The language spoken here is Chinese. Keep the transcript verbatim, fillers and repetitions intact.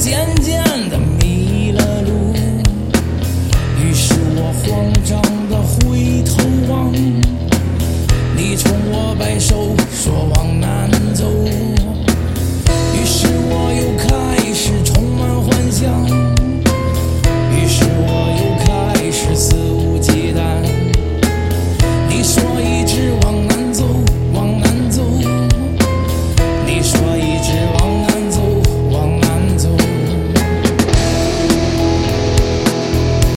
渐渐的迷了路，于是我慌张的回头望，你冲我摆手说往